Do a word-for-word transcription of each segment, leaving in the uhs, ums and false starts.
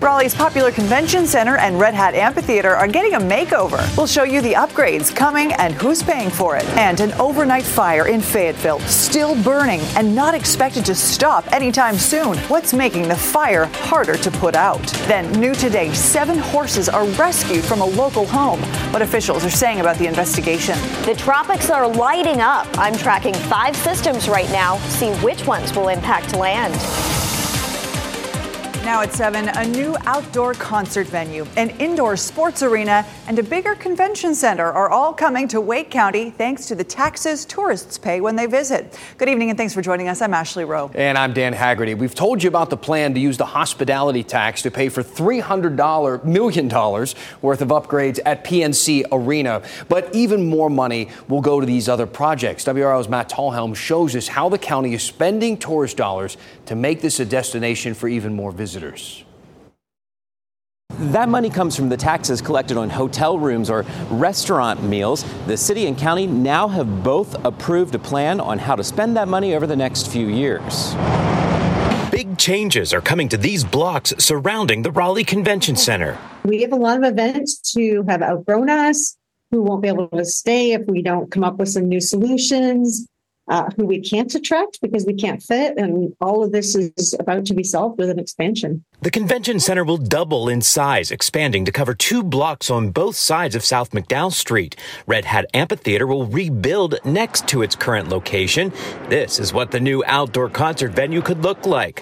Raleigh's popular convention center and Red Hat Amphitheater are getting a makeover. We'll show you the upgrades coming and who's paying for it. And an overnight fire in Fayetteville, still burning and not expected to stop anytime soon. What's making the fire harder to put out? Then, new today, seven horses are rescued from a local home. What officials are saying about the investigation. The tropics are lighting up. I'm tracking five systems right now. See which ones will impact land. Now at seven, a new outdoor concert venue, an indoor sports arena, and a bigger convention center are all coming to Wake County thanks to the taxes tourists pay when they visit. Good evening and thanks for joining us. I'm Ashley Rowe. And I'm Dan Haggerty. We've told you about the plan to use the hospitality tax to pay for three hundred million dollars worth of upgrades at P N C Arena. But even more money will go to these other projects. W R L's Matt Tallhelm shows us how the county is spending tourist dollars to make this a destination for even more visitors. Visitors. That money comes from the taxes collected on hotel rooms or restaurant meals. The city and county now have both approved a plan on how to spend that money over the next few years. Big changes are coming to these blocks surrounding the Raleigh Convention Center. We have a lot of events who have outgrown us, who won't be able to stay if we don't come up with some new solutions. Uh, who we can't attract because we can't fit. And all of this is about to be solved with an expansion. The convention center will double in size, expanding to cover two blocks on both sides of South McDowell Street. Red Hat Amphitheater will rebuild next to its current location. This is what the new outdoor concert venue could look like.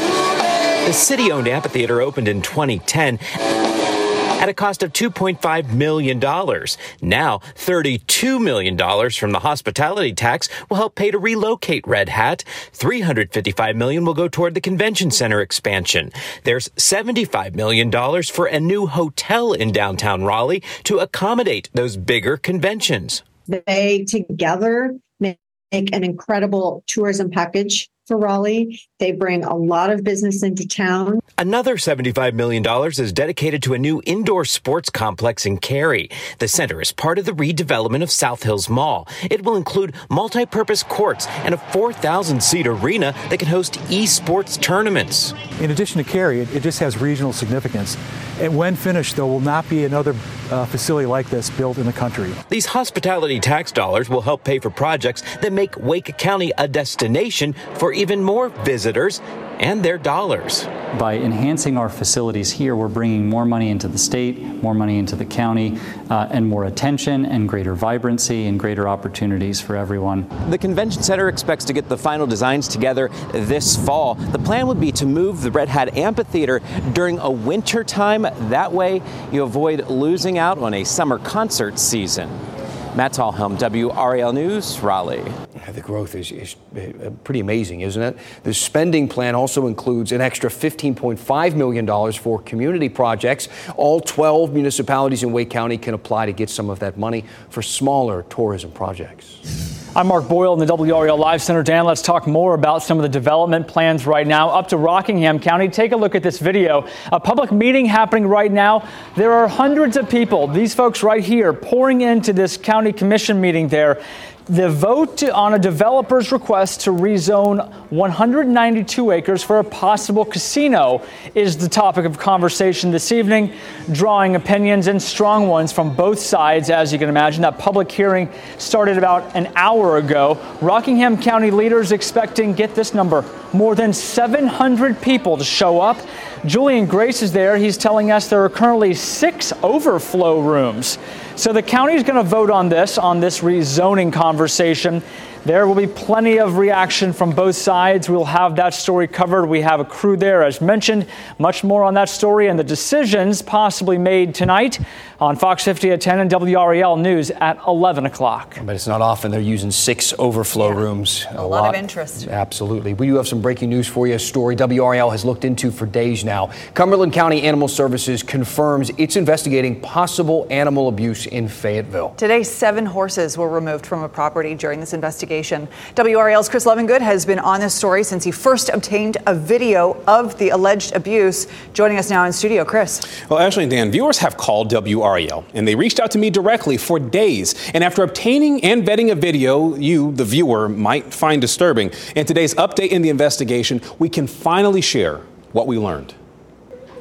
The city-owned amphitheater opened in twenty ten. At a cost of two point five million dollars. Now, thirty-two million dollars from the hospitality tax will help pay to relocate Red Hat. three hundred fifty-five million dollars will go toward the convention center expansion. There's seventy-five million dollars for a new hotel in downtown Raleigh to accommodate those bigger conventions. They together make an incredible tourism package for Raleigh. They bring a lot of business into town. Another seventy-five million dollars is dedicated to a new indoor sports complex in Cary. The center is part of the redevelopment of South Hills Mall. It will include multi-purpose courts and a four thousand seat arena that can host esports tournaments. In addition to Cary, it, it just has regional significance. And when finished, there will not be another uh, facility like this built in the country. These hospitality tax dollars will help pay for projects that make Wake County a destination for even more visitors and their dollars. By enhancing our facilities here, we're bringing more money into the state, more money into the county, uh, and more attention and greater vibrancy and greater opportunities for everyone. The convention center expects to get the final designs together this fall. The plan would be to move the Red Hat Amphitheater during a winter time. That way, you avoid losing out on a summer concert season. Matt Tallhelm, W R A L News, Raleigh. The growth is, is pretty amazing, isn't it? The spending plan also includes an extra fifteen point five million dollars for community projects. All twelve municipalities in Wake County can apply to get some of that money for smaller tourism projects. I'm Mark Boyle in the W R A L Live Center. Dan, let's talk more about some of the development plans right now. Up to Rockingham County, take a look at this video. A public meeting happening right now. There are hundreds of people, these folks right here, pouring into this county commission meeting there. The vote on a developer's request to rezone one hundred ninety-two acres for a possible casino is the topic of conversation this evening, drawing opinions and strong ones from both sides, as you can imagine. That public hearing started about an hour ago. Rockingham County leaders expecting, get this number, more than seven hundred people to show up. Julian Grace is there. He's telling us there are currently six overflow rooms. So the county is going to vote on this, on this rezoning conversation. There will be plenty of reaction from both sides. We'll have that story covered. We have a crew there, as mentioned. Much more on that story and the decisions possibly made tonight on Fox fifty at ten and W R A L News at eleven o'clock. But it's not often they're using six overflow yeah. rooms. A, a lot, lot of interest. Absolutely. We do have some breaking news for you, a story W R A L has looked into for days now. Cumberland County Animal Services confirms it's investigating possible animal abuse in Fayetteville. Today, seven horses were removed from a property during this investigation. W R A L's Chris Lovingood has been on this story since he first obtained a video of the alleged abuse. Joining us now in studio, Chris. Well, Ashley and Dan, viewers have called W R A L, and they reached out to me directly for days. And after obtaining and vetting a video you, the viewer, might find disturbing, in today's update in the investigation, we can finally share what we learned.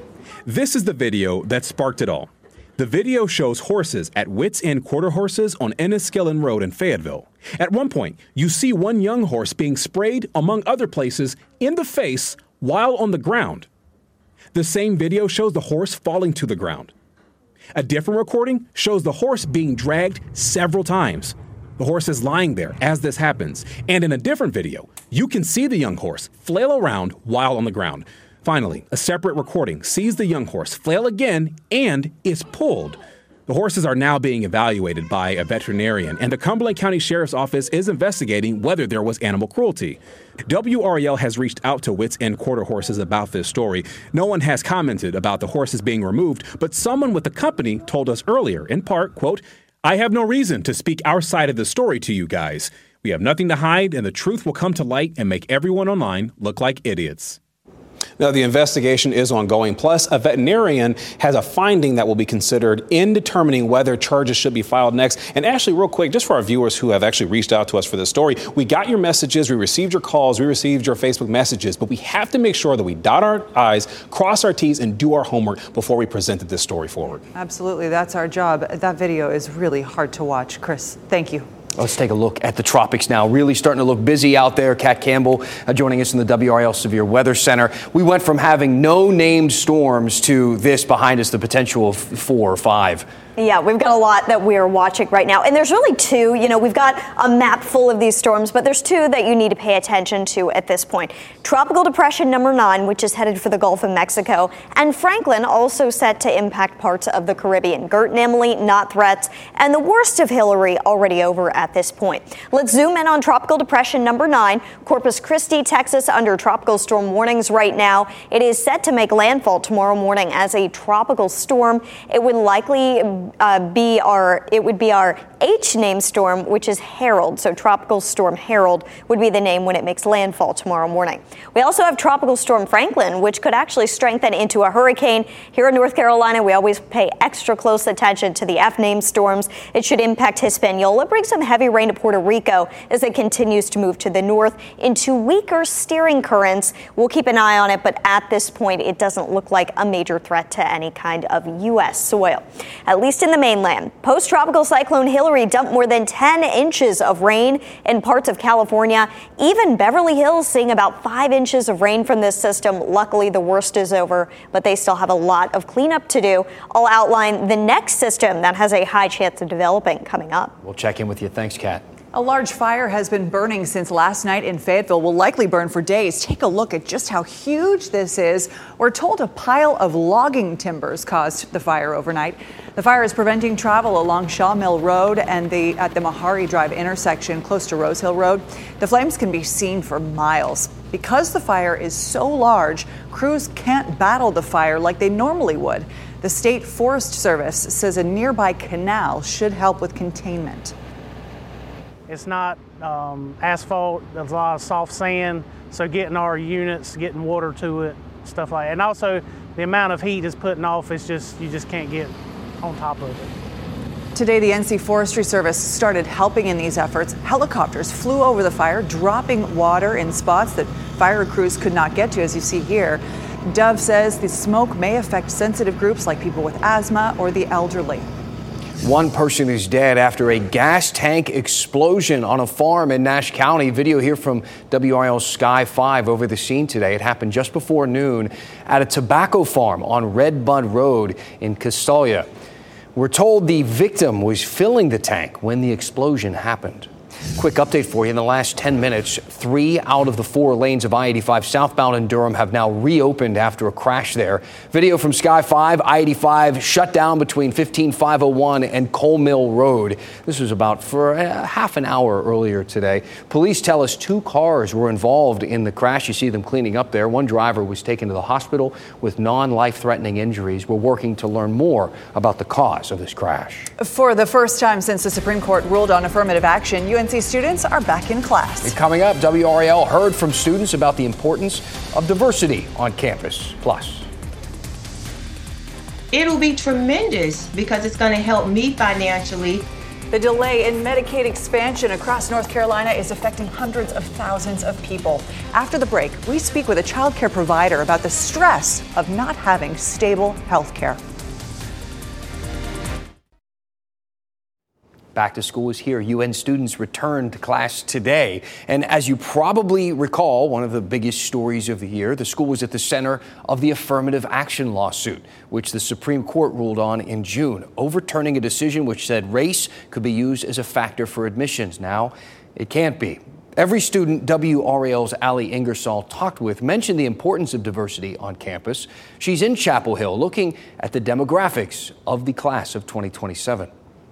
This is the video that sparked it all. The video shows horses at Wits End Quarter Horses on Enniskillen Road in Fayetteville. At one point, you see one young horse being sprayed, among other places, in the face while on the ground. The same video shows the horse falling to the ground. A different recording shows the horse being dragged several times. The horse is lying there as this happens. And in a different video, you can see the young horse flail around while on the ground. Finally, a separate recording sees the young horse flail again and is pulled. The horses are now being evaluated by a veterinarian, and the Cumberland County Sheriff's Office is investigating whether there was animal cruelty. W R E L has reached out to Wits End Quarter Horses about this story. No one has commented about the horses being removed, but someone with the company told us earlier, in part, quote, "I have no reason to speak our side of the story to you guys. We have nothing to hide, and the truth will come to light and make everyone online look like idiots." Now, the investigation is ongoing. Plus, a veterinarian has a finding that will be considered in determining whether charges should be filed next. And Ashley, real quick, just for our viewers who have actually reached out to us for this story, we got your messages, we received your calls, we received your Facebook messages, but we have to make sure that we dot our I's, cross our T's, and do our homework before we presented this story forward. Absolutely. That's our job. That video is really hard to watch. Chris, thank you. Let's take a look at the tropics now. Really starting to look busy out there. Kat Campbell uh, joining us in the W R L Severe Weather Center. We went from having no named storms to this behind us, the potential of four or five. Yeah, we've got a lot that we're watching right now. And there's really two. You know, we've got a map full of these storms, but there's two that you need to pay attention to at this point. Tropical Depression number nine, which is headed for the Gulf of Mexico, and Franklin, also set to impact parts of the Caribbean. Gert and Emily, not threats, and the worst of Hillary already over at this point. Let's zoom in on Tropical Depression number nine. Corpus Christi, Texas, under tropical storm warnings right now. It is set to make landfall tomorrow morning as a tropical storm. It would likely Uh, be our, it would be our H name storm, which is Harold. So Tropical Storm Harold would be the name when it makes landfall tomorrow morning. We also have Tropical Storm Franklin, which could actually strengthen into a hurricane. Here in North Carolina, we always pay extra close attention to the F name storms. It should impact Hispaniola, bring some heavy rain to Puerto Rico as it continues to move to the north into weaker steering currents. We'll keep an eye on it, but at this point, it doesn't look like a major threat to any kind of U S soil, at least in the mainland. Post-tropical cyclone Hillary dumped more than ten inches of rain in parts of California. Even Beverly Hills seeing about five inches of rain from this system. Luckily, the worst is over, but they still have a lot of cleanup to do. I'll outline the next system that has a high chance of developing coming up. We'll check in with you. Thanks, Kat. A large fire has been burning since last night in Fayetteville, will likely burn for days. Take a look at just how huge this is. We're told a pile of logging timbers caused the fire overnight. The fire is preventing travel along Shaw Mill Road and the at the Meharry Drive intersection close to Rose Hill Road. The flames can be seen for miles. Because the fire is so large, crews can't battle the fire like they normally would. The State Forest Service says a nearby canal should help with containment. It's not um, asphalt, there's a lot of soft sand, so getting our units, getting water to it, stuff like that. And also the amount of heat it's putting off, is just, you just can't get on top of it. Today, the N C Forestry Service started helping in these efforts. Helicopters flew over the fire, dropping water in spots that fire crews could not get to, as you see here. Dove says the smoke may affect sensitive groups like people with asthma or the elderly. One person is dead after a gas tank explosion on a farm in Nash County. Video here from W R L's Sky five over the scene today. It happened just before noon at a tobacco farm on Red Bud Road in Castalia. We're told the victim was filling the tank when the explosion happened. Quick update for you. In the last ten minutes, three out of the four lanes of I eighty-five southbound in Durham have now reopened after a crash there. Video from Sky five, I eighty-five shut down between fifteen five oh one and Cole Mill Road. This was about for a half an hour earlier today. Police tell us two cars were involved in the crash. You see them cleaning up there. One driver was taken to the hospital with non-life-threatening injuries. We're working to learn more about the cause of this crash. For the first time since the Supreme Court ruled on affirmative action, U N C students are back in class. And coming up, W R L heard from students about the importance of diversity on campus. Plus, it'll be tremendous because it's going to help me financially The delay in Medicaid expansion across North Carolina is affecting hundreds of thousands of people. After the break, we speak with a child care provider about the stress of not having stable health care. Back to school is here. U N students returned to class today. And as you probably recall, one of the biggest stories of the year, the school was at the center of the affirmative action lawsuit, which the Supreme Court ruled on in June, overturning a decision which said race could be used as a factor for admissions. Now, it can't be. Every student W R A L's Ali Ingersoll talked with mentioned the importance of diversity on campus. She's in Chapel Hill looking at the demographics of the class of twenty twenty-seven.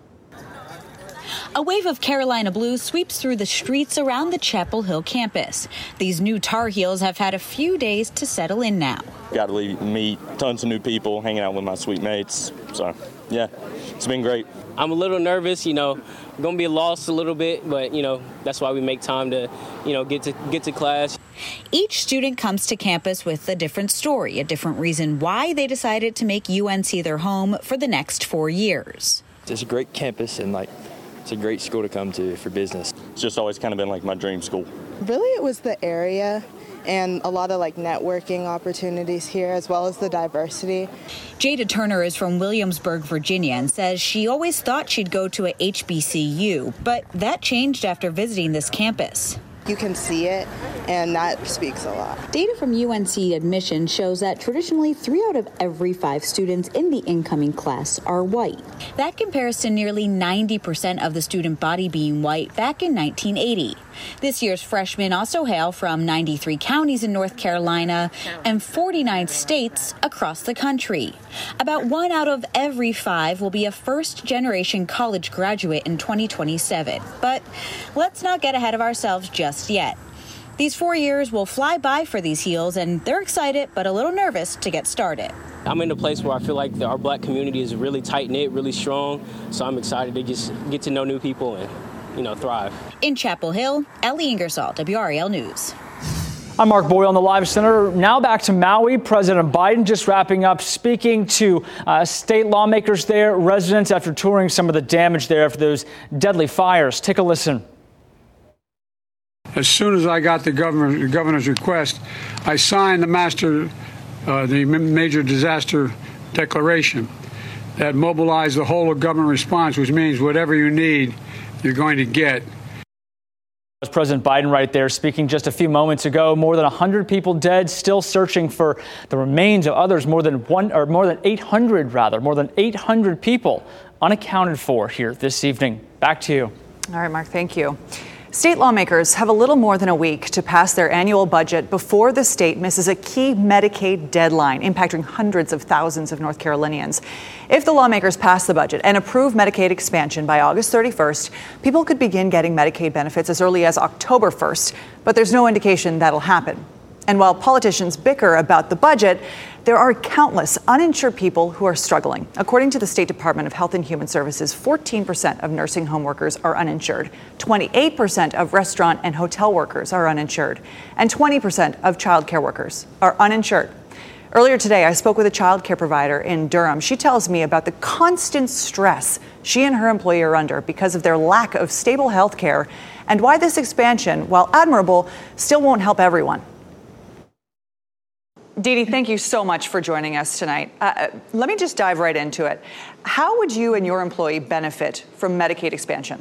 A wave of Carolina blue sweeps through the streets around the Chapel Hill campus. These new Tar Heels have had a few days to settle in now. Got to meet tons of new people, hanging out with my sweet mates. So, yeah, it's been great. I'm a little nervous, you know, going to be lost a little bit, but, you know, that's why we make time to, you know, get to get to class. Each student comes to campus with a different story, a different reason why they decided to make U N C their home for the next four years. It's a great campus and, like, it's a great school to come to for business. It's just always kind of been like my dream school. Really, it was the area and a lot of like networking opportunities here, as well as the diversity. Jada Turner is from Williamsburg, Virginia, and says she always thought she'd go to a H B C U, but that changed after visiting this campus. You can see it, and that speaks a lot. Data from U N C admission shows that traditionally three out of every five students in the incoming class are white. That compares to nearly ninety percent of the student body being white back in nineteen eighty. This year's freshmen also hail from ninety-three counties in North Carolina and forty-nine states across the country. About one out of every five will be a first-generation college graduate in twenty twenty-seven. But let's not get ahead of ourselves just yet. These four years will fly by for these Heels, and they're excited but a little nervous to get started. I'm in a place where I feel like the, our black community is really tight-knit, really strong, so I'm excited to just get to know new people and, you know, thrive. In Chapel Hill, Ali Ingersoll, W R A L News. I'm Mark Boyle in the Live Center. Now back to Maui. President Biden just wrapping up speaking to uh, state lawmakers there, residents after touring some of the damage there after those deadly fires. Take a listen. As soon as I got the, governor, the governor's request, I signed the master, uh, the major disaster declaration that mobilized the whole of government response, which means whatever you need, you're going to get. President Biden right there speaking just a few moments ago. More than one hundred people dead, still searching for the remains of others. More than one or more than eight hundred, rather, more than eight hundred people unaccounted for here this evening. Back to you. All right, Mark, thank you. State lawmakers have a little more than a week to pass their annual budget before the state misses a key Medicaid deadline impacting hundreds of thousands of North Carolinians. If the lawmakers pass the budget and approve Medicaid expansion by August thirty-first, people could begin getting Medicaid benefits as early as October first, but there's no indication that'll happen. And while politicians bicker about the budget, there are countless uninsured people who are struggling. According to the State Department of Health and Human Services, fourteen percent of nursing home workers are uninsured, twenty-eight percent of restaurant and hotel workers are uninsured, and twenty percent of child care workers are uninsured. Earlier today, I spoke with a child care provider in Durham. She tells me about the constant stress she and her employee are under because of their lack of stable health care and why this expansion, while admirable, still won't help everyone. Dee Dee, thank you so much for joining us tonight. Uh, let me just dive right into it. How would you and your employee benefit from Medicaid expansion?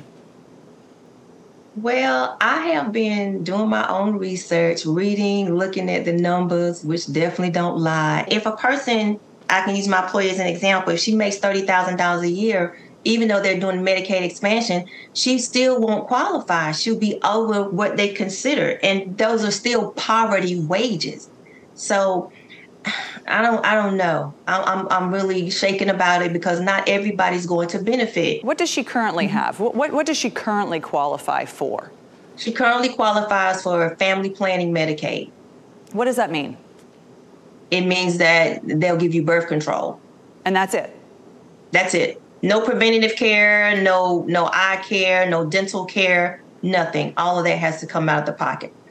Well, I have been doing my own research, reading, looking at the numbers, which definitely don't lie. If a person, I can use my employee as an example, if she makes thirty thousand dollars a year, even though they're doing Medicaid expansion, she still won't qualify. She'll be over what they consider. And those are still poverty wages. So I don't I don't know. I'm I'm really shaken about it because not everybody's going to benefit. What does she currently have? What, what what does she currently qualify for? She currently qualifies for family planning Medicaid. What does that mean? It means that they'll give you birth control. And that's it? That's it. No preventative care, no no eye care, no dental care, nothing. All of that has to come out of the pocket.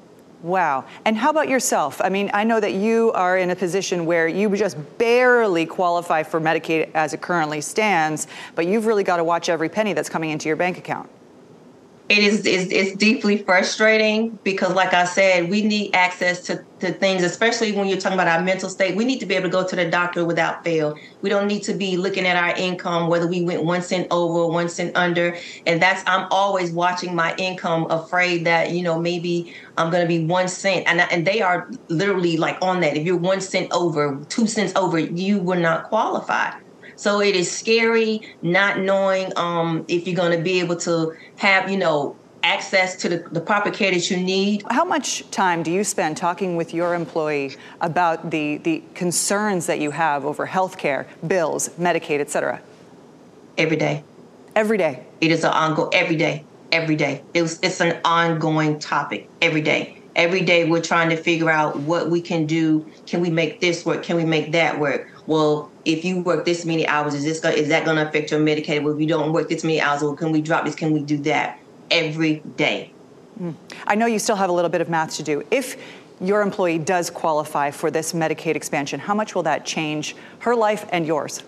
Wow. And how about yourself? I mean, I know that you are in a position where you just barely qualify for Medicaid as it currently stands, but you've really got to watch every penny that's coming into your bank account. It is it's, it's deeply frustrating because, like I said, we need access to, to things, especially when you're talking about our mental state. We need to be able to go to the doctor without fail. We don't need to be looking at our income, whether we went one cent over or one cent under. And that's, I'm always watching my income, afraid that, you know, maybe I'm going to be one cent. And, and they are literally like on that. If you're one cent over, two cents over, you will not qualify. So it is scary not knowing um, if you're going to be able to have, you know, access to the, the proper care that you need. How much time do you spend talking with your employee about the, the concerns that you have over health care, bills, Medicaid, et cetera? Every day. Every day? It is an ongoing, every day, every day. It was, it's an ongoing topic every day. Every day we're trying to figure out what we can do. Can we make this work? Can we make that work? Well, if you work this many hours, is this gonna, is that going to affect your Medicaid? Well, if you don't work this many hours, well, can we drop this? Can we do that? Every day. Mm. I know you still have a little bit of math to do. If your employee does qualify for this Medicaid expansion, how much will that change her life and yours?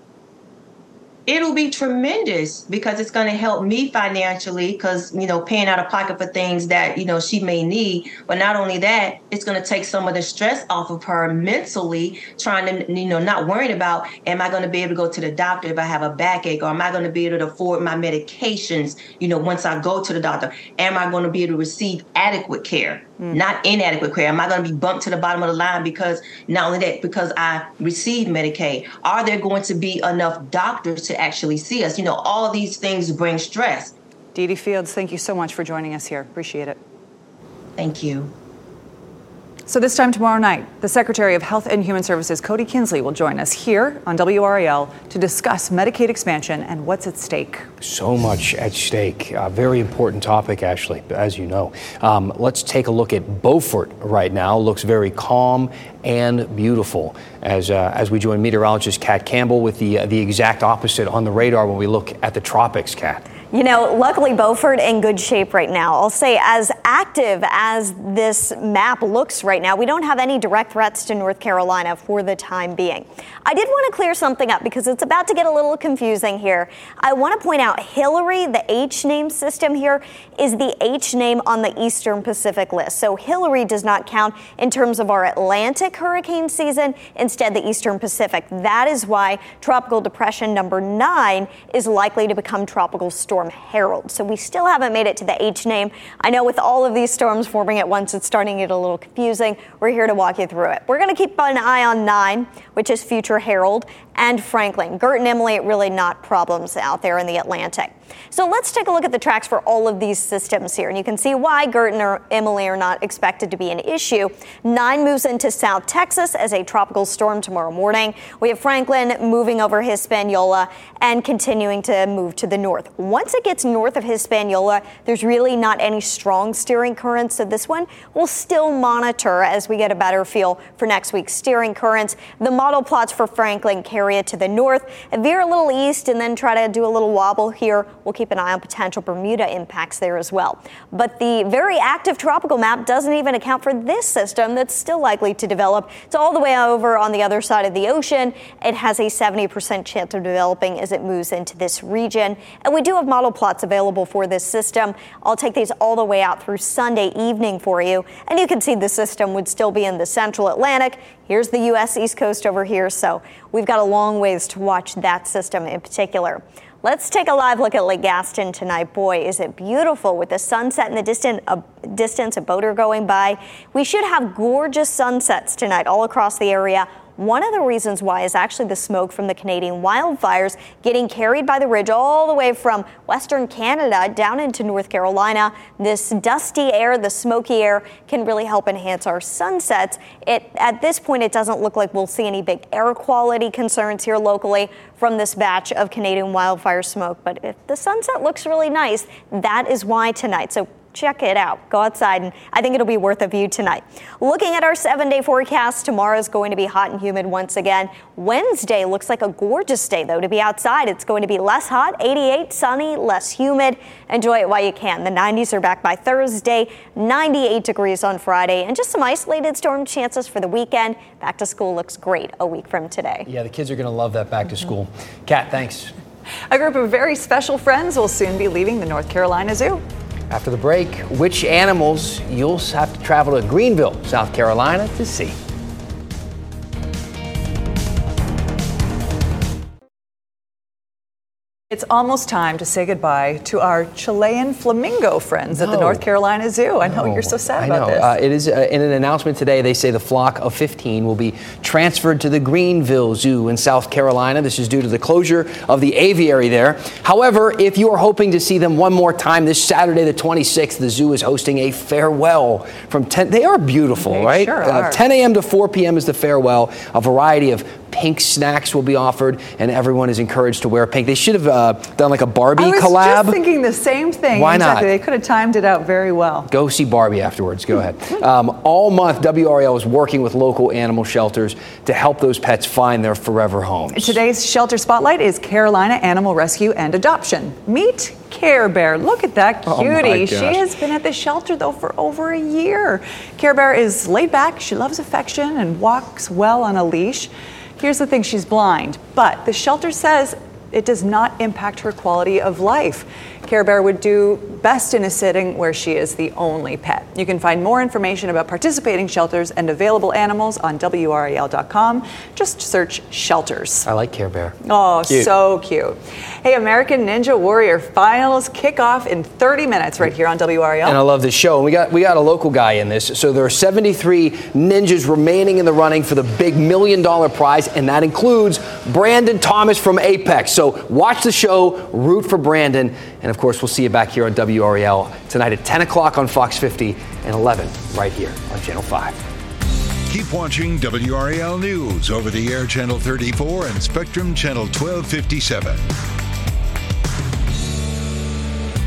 It'll be tremendous because it's going to help me financially because, you know, paying out of pocket for things that, you know, she may need. But not only that, it's going to take some of the stress off of her mentally, trying to, you know, not worrying about, am I going to be able to go to the doctor if I have a backache, or am I going to be able to afford my medications, you know, once I go to the doctor? Am I going to be able to receive adequate care? Mm. Not inadequate care. Am I going to be bumped to the bottom of the line because not only that, because I receive Medicaid? Are there going to be enough doctors to actually see us? You know, all of these things bring stress. Dee Dee Fields, thank you so much for joining us here. Appreciate it. Thank you. So this time tomorrow night, the Secretary of Health and Human Services, Cody Kinsley, will join us here on W R A L to discuss Medicaid expansion and what's at stake. So much at stake. A very important topic, Ashley, as you know. Um, let's take a look at Beaufort right now. Looks very calm and beautiful as uh, as we join meteorologist Kat Campbell with the uh, the exact opposite on the radar when we look at the tropics, Kat. You know, luckily Beaufort in good shape right now. I'll say as active as this map looks right now, we don't have any direct threats to North Carolina for the time being. I did want to clear something up because it's about to get a little confusing here. I want to point out Hillary, the H name system here, is the H name on the Eastern Pacific list. So Hillary does not count in terms of our Atlantic hurricane season, instead the Eastern Pacific. That is why tropical depression number nine is likely to become tropical storm Harold. So we still haven't made it to the H name. I know with all of these storms forming at once, it's starting to get a little confusing. We're here to walk you through it. We're going to keep an eye on nine, which is future Harold, and Franklin. Gert and Emily, really not problems out there in the Atlantic. So let's take a look at the tracks for all of these systems here. And you can see why Gert and Emily are not expected to be an issue. Nine moves into South Texas as a tropical storm tomorrow morning. We have Franklin moving over Hispaniola and continuing to move to the north. Once it gets north of Hispaniola, there's really not any strong steering currents. So this one we'll still monitor as we get a better feel for next week's steering currents. The model plots for Franklin carry it to the north, veer a little east, and then try to do a little wobble here. We'll keep an eye on potential Bermuda impacts there as well. But the very active tropical map doesn't even account for this system that's still likely to develop. It's all the way over on the other side of the ocean. It has a seventy percent chance of developing as it moves into this region. And we do have model plots available for this system. I'll take these all the way out through Sunday evening for you. And you can see the system would still be in the central Atlantic. Here's the U S East Coast over here. So we've got a long ways to watch that system in particular. Let's take a live look at Lake Gaston tonight. Boy, is it beautiful with the sunset in the distant uh, distance, a boater going by. We should have gorgeous sunsets tonight all across the area. One of the reasons why is actually the smoke from the Canadian wildfires getting carried by the ridge all the way from Western Canada down into North Carolina. This dusty air, the smoky air, can really help enhance our sunsets. It, at this point, it doesn't look like we'll see any big air quality concerns here locally from this batch of Canadian wildfire smoke. But if the sunset looks really nice, that is why tonight. So check it out. Go outside, and I think it'll be worth a view tonight. Looking at our seven-day forecast, tomorrow is going to be hot and humid once again. Wednesday looks like a gorgeous day, though, to be outside. It's going to be less hot, eighty-eight, sunny, less humid. Enjoy it while you can. The nineties are back by Thursday, ninety-eight degrees on Friday, and just some isolated storm chances for the weekend. Back to school looks great a week from today. Yeah, the kids are going to love that back to school. Kat, thanks. A group of very special friends will soon be leaving the North Carolina Zoo. After the break, which animals you'll have to travel to Greenville, South Carolina to see. It's almost time to say goodbye to our Chilean flamingo friends at the No. North Carolina Zoo. I know Oh, you're so sad I about know. this. Uh, it is uh, in an announcement today. They say the flock of fifteen will be transferred to the Greenville Zoo in South Carolina. This is due to the closure of the aviary there. However, if you are hoping to see them one more time this Saturday, the twenty-sixth, the zoo is hosting a farewell from ten. They are beautiful, They right? sure Uh, are. ten a.m. to four p.m. is the farewell. A variety of pink snacks will be offered, and everyone is encouraged to wear pink. They should have uh, done like a Barbie I was collab. just thinking the same thing. Why not? Exactly. They could have timed it out very well. Go see Barbie afterwards. Go ahead. Um, all month, W R L is working with local animal shelters to help those pets find their forever homes. Today's shelter spotlight is Carolina Animal Rescue and Adoption. Meet Care Bear. Look at that Oh, my cutie. gosh. She has been at the shelter, though, for over a year. Care Bear is laid back. She loves affection and walks well on a leash. Here's the thing, she's blind, but the shelter says it does not impact her quality of life. Care Bear would do best in a setting where she is the only pet. You can find more information about participating shelters and available animals on W R A L dot com. Just search shelters. I like Care Bear. Oh, Cute. so cute. Hey, American Ninja Warrior finals kick off in thirty minutes right here on W R A L. And I love this show. And we got we got a local guy in this. So there are seventy-three ninjas remaining in the running for the big million dollar prize, and that includes Brandon Thomas from Apex. So watch the show, root for Brandon, and of course we'll see you back here on W R A L tonight at ten o'clock on Fox fifty and eleven right here on Channel five. Keep watching W R A L News over the air Channel thirty-four and Spectrum Channel twelve fifty-seven.